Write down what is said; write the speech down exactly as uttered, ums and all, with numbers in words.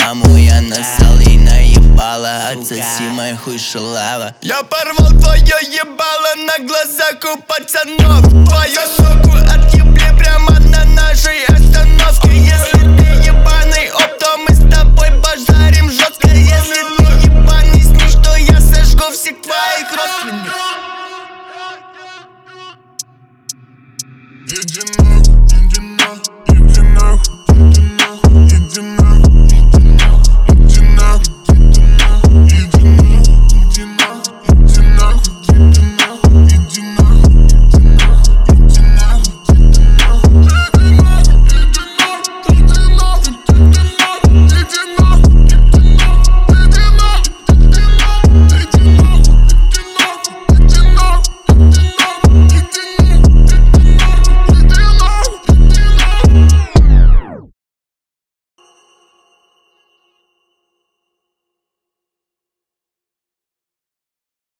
маму я нассал и наебала. Отсоси мою хуй шалава. Я порвал твое ебало на глазах у пацанов. Твою суку отъебли прямо на нашей остановке. Если ты ебаный оп, то мы